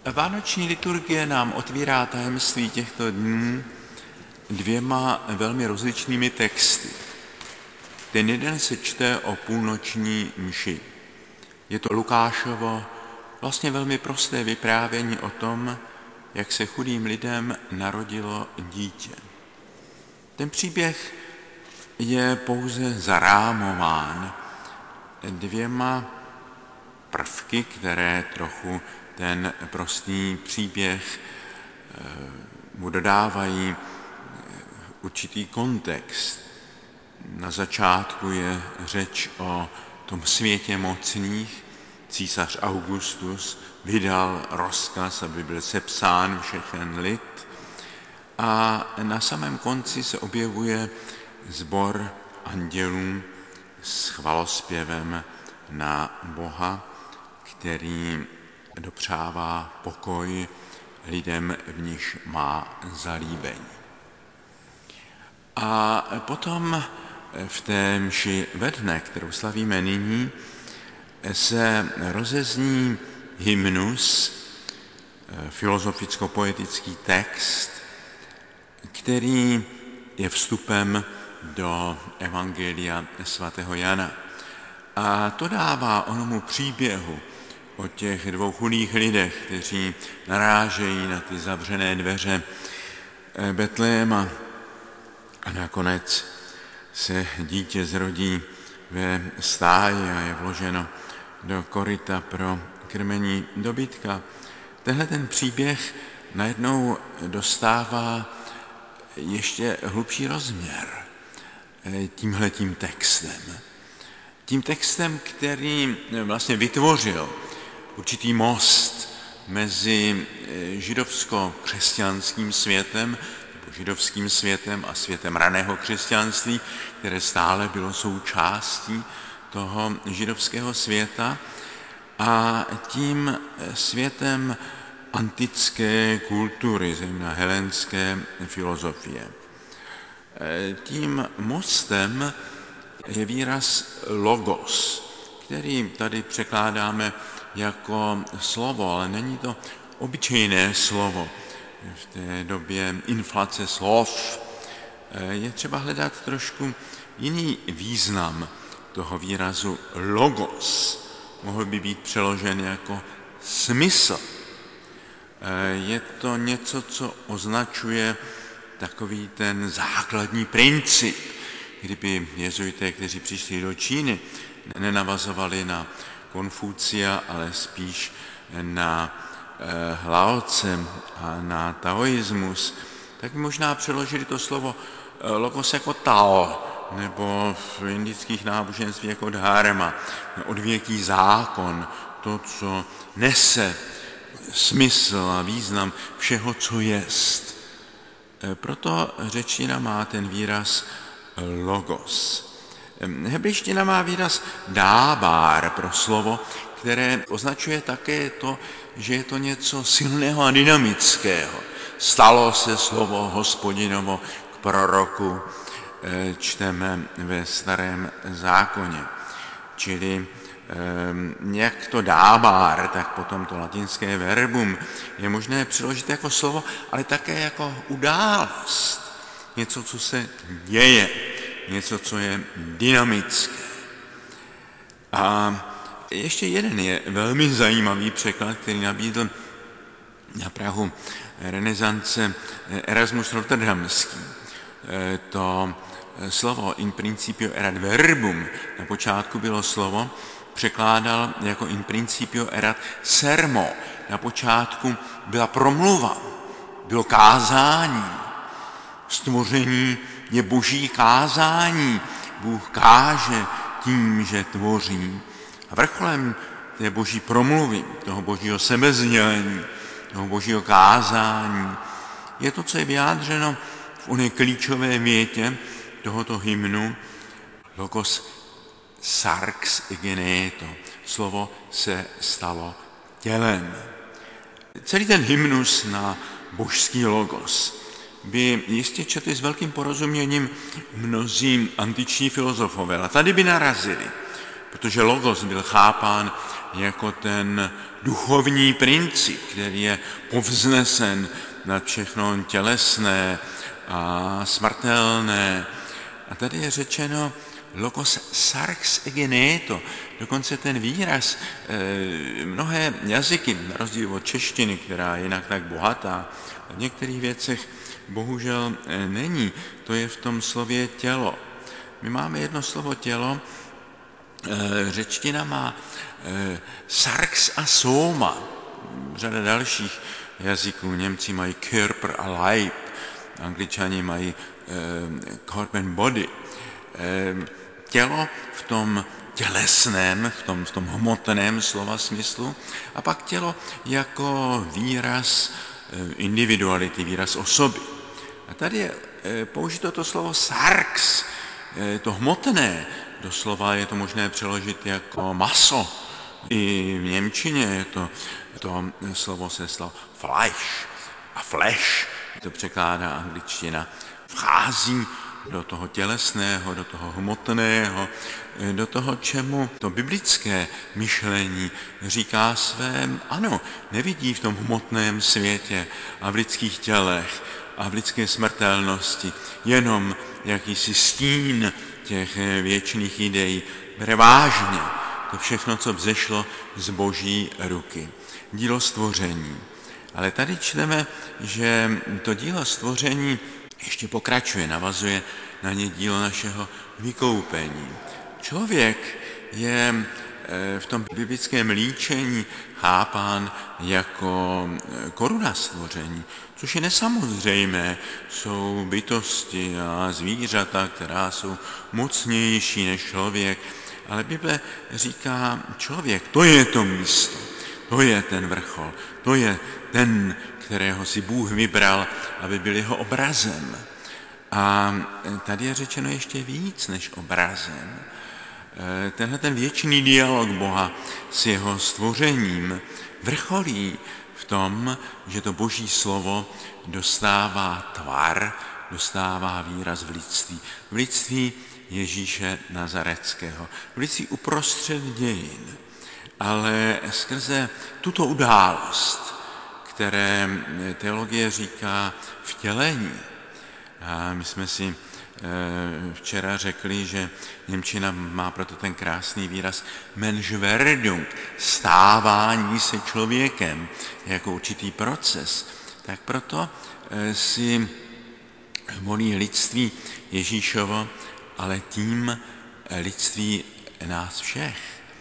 Vánoční liturgie nám otvírá tajemství těchto dnů dvěma velmi rozličnými texty. Ten jeden se čte o půlnoční mši. Je to Lukášovo vlastně velmi prosté vyprávění o tom, jak se chudým lidem narodilo dítě. Ten příběh je pouze zarámován dvěma prvky, které trochu ten prostý příběh mu dodávají určitý kontext. Na začátku je řeč o tom světě mocných. Císař Augustus vydal rozkaz, aby byl sepsán všechen lid. A na samém konci se objevuje sbor andělů s chvalospěvem na Boha, který dopřává pokoj lidem, v nichž má zalíbení. A potom v té mši ve dne, kterou slavíme nyní, se rozezní hymnus, filozoficko-poetický text, který je vstupem do Evangelia svatého Jana. A to dává onomu příběhu o těch dvou chudých lidech, kteří narážejí na ty zavřené dveře Betléma a nakonec se dítě zrodí ve stáji a je vloženo do koryta pro krmení dobytka. Tenhle ten příběh najednou dostává ještě hlubší rozměr tímhletím textem. Tím textem, který vlastně vytvořil určitý most mezi židovsko-křesťanským světem, nebo židovským světem a světem raného křesťanství, které stále bylo součástí toho židovského světa, a tím světem antické kultury, zejména helenské filozofie. Tím mostem je výraz logos, který tady překládáme jako slovo, ale není to obyčejné slovo. V té době inflace slov je třeba hledat trošku jiný význam toho výrazu logos. Mohl by být přeložen jako smysl. Je to něco, co označuje takový ten základní princip. Kdyby jezuité, kteří přišli do Číny, nenavazovali na Konfucia, ale spíš na Lao Tse a na taoismus, tak by možná přeložili to slovo logos jako Tao, nebo v indických náboženstvích jako dharma, odvěký zákon, to, co nese smysl a význam všeho, co jest. Proto řečtina má ten výraz logos. Hebrejština má výraz dábár pro slovo, které označuje také to, že je to něco silného a dynamického. Stalo se slovo Hospodinovo k proroku, čteme ve Starém zákoně. Čili jak to dábár, tak potom to latinské verbum je možné přeložit jako slovo, ale také jako událost. Něco, co se děje, něco, co je dynamické. A ještě jeden je velmi zajímavý překlad, který nabídl na prahu renesance Erasmus Rotterdamský. To slovo in principio erat verbum, na počátku bylo slovo, překládal jako in principio erat sermo. Na počátku byla promluva, bylo kázání. Stvoření je boží kázání. Bůh káže tím, že tvoří. A vrcholem té boží promluvy, toho božího sebezdělení, toho božího kázání, je to, co je vyjádřeno v oné klíčové větě tohoto hymnu, logos sarx egeneto, slovo se stalo tělem. Celý ten hymnus na božský logos by jistě četli s velkým porozuměním mnozí antiční filozofové. A tady by narazili, protože logos byl chápán jako ten duchovní princip, který je povznesen nad všechno tělesné a smrtelné. A tady je řečeno logos sarx egeneto. Dokonce ten výraz mnohé jazyky, na rozdíl od češtiny, která je jinak tak bohatá, v některých věcech bohužel není. To je v tom slově tělo. My máme jedno slovo tělo, řečtina má sarx a soma, řada dalších jazyků. Němci mají Körper a Leib, Angličani mají Corp and Body. Tělo v tom tělesném, v tom hmotném slova smyslu, a pak tělo jako výraz individuality, výraz osoby. A tady je použito to slovo sarx, to hmotné, doslova je to možné přeložit jako maso. I v němčině je to slovo se slovo Fleisch a Flesh, to překládá angličtina, vchází do toho tělesného, do toho hmotného, do toho, čemu to biblické myšlení říká své ano, nevidí v tom hmotném světě a v lidských tělech a v lidské smrtelnosti jenom jakýsi stín těch věčných ideí. Bere vážně to všechno, co vzešlo z Boží ruky. Dílo stvoření. Ale tady čteme, že to dílo stvoření ještě pokračuje, navazuje na ně dílo našeho vykoupení. Člověk je v tom biblickém líčení chápán jako koruna stvoření, což je nesamozřejmé. Jsou bytosti a zvířata, která jsou mocnější než člověk, ale Bible říká člověk, to je to místo, to je ten vrchol, to je ten, kterého si Bůh vybral, aby byl jeho obrazem. A tady je řečeno ještě víc než obrazem. Tenhle ten věčný dialog Boha s jeho stvořením vrcholí v tom, že to Boží slovo dostává tvar, dostává výraz v lidství. V lidství Ježíše Nazareckého. V lidství uprostřed dějin. Ale skrze tuto událost, které teologie říká vtělení. A my jsme si včera řekli, že němčina má proto ten krásný výraz Menschwerdung, stávání se člověkem jako určitý proces. Tak proto si volí lidství Ježíšovo, ale tím lidství nás všech.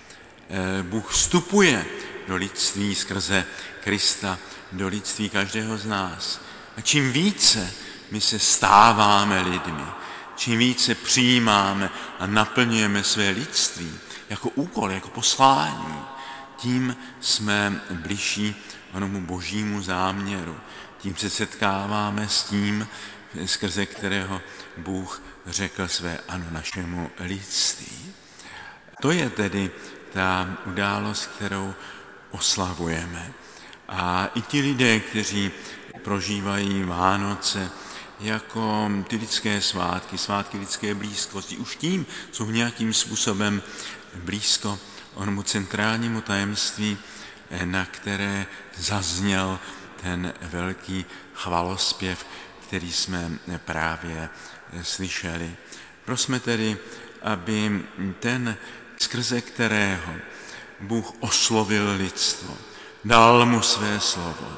Bůh vstupuje do lidství skrze Krista, do lidství každého z nás. A čím více my se stáváme lidmi, čím více přijímáme a naplňujeme své lidství jako úkol, jako poslání, tím jsme bližší onomu Božímu záměru. Tím se setkáváme s tím, skrze kterého Bůh řekl své ano našemu lidství. To je tedy ta událost, kterou oslavujeme. A i ti lidé, kteří prožívají Vánoce jako ty lidské svátky, svátky lidské blízkosti, už tím jsou nějakým způsobem blízko onomu centrálnímu tajemství, na které zazněl ten velký chvalospěv, který jsme právě slyšeli. Prosme tedy, aby ten, skrze kterého Bůh oslovil lidstvo, dal mu své slovo,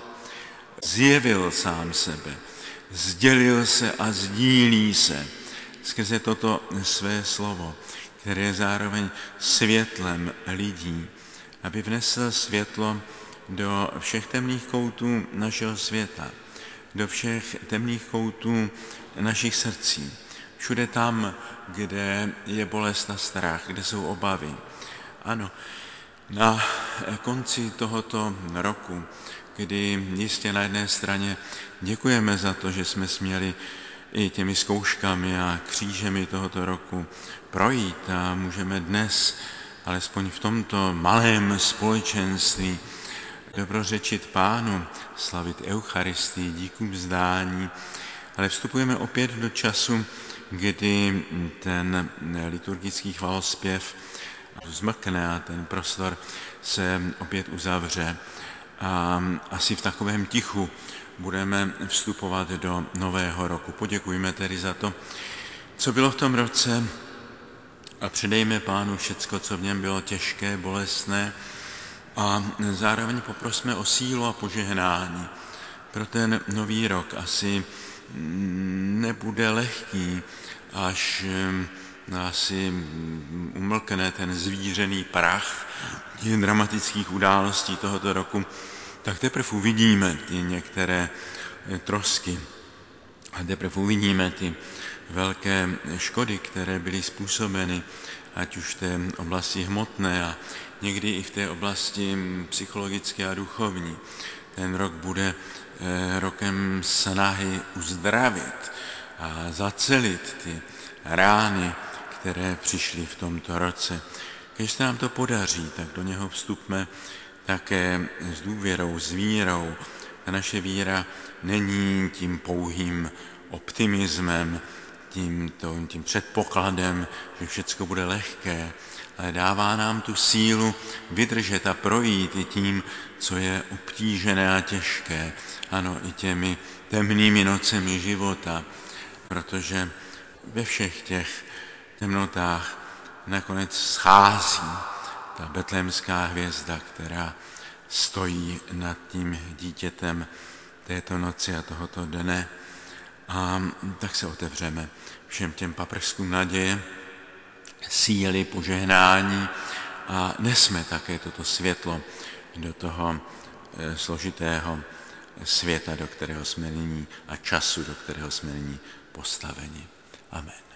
zjevil sám sebe, sdělil se a sdílí se skrze toto své slovo, které je zároveň světlem lidí, aby vnesl světlo do všech temných koutů našeho světa, do všech temných koutů našich srdcí, všude tam, kde je bolest a strach, kde jsou obavy. Ano, na konci tohoto roku, kdy jistě na jedné straně děkujeme za to, že jsme směli i těmi zkouškami a křížemi tohoto roku projít a můžeme dnes, alespoň v tomto malém společenství, dobrořečit Pánu, slavit Eucharistii, díku vzdání, ale vstupujeme opět do času, kdy ten liturgický chvalospěv zmlkne a ten prostor se opět uzavře. A asi v takovém tichu budeme vstupovat do nového roku. Poděkujme tedy za to, co bylo v tom roce a předejme Pánu všecko, co v něm bylo těžké, bolestné a zároveň poprosme o sílu a požehnání. Pro ten nový rok asi nebude lehký, až asi umlkne ten zvířený prach těch dramatických událostí tohoto roku, tak teprve uvidíme ty některé trosky a teprve uvidíme ty velké škody, které byly způsobeny, ať už v té oblasti hmotné a někdy i v té oblasti psychologické a duchovní. Ten rok bude rokem snahy uzdravit a zacelit ty rány, které přišly v tomto roce. Když se nám to podaří, tak do něho vstupme také s důvěrou, s vírou. Ta naše víra není tím pouhým optimismem, tím předpokladem, že všechno bude lehké, ale dává nám tu sílu vydržet a projít i tím, co je obtížené a těžké. Ano, i těmi temnými nocemi života, protože ve všech těch temnotách nakonec schází ta betlémská hvězda, která stojí nad tím dítětem této noci a tohoto dne. A tak se otevřeme všem těm paprskům naděje, síly, požehnání a nesme také toto světlo do toho složitého světa, do kterého jsme nyní a času, do kterého jsme nyní postaveni. Amen.